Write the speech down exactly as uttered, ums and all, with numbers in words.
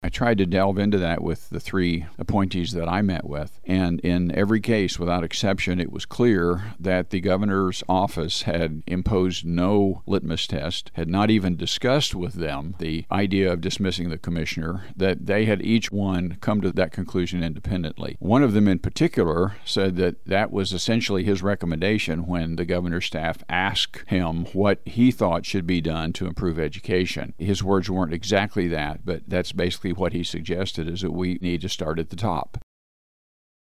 I tried to delve into that with the three appointees that I met with, and in every case, without exception, it was clear that the governor's office had imposed no litmus test, had not even discussed with them the idea of dismissing the commissioner, that they had each one come to that conclusion independently. One of them in particular said that that was essentially his recommendation when the governor's staff asked him what he thought should be done to improve education. His words weren't exactly that, but that's basically what he suggested, is that we need to start at the top.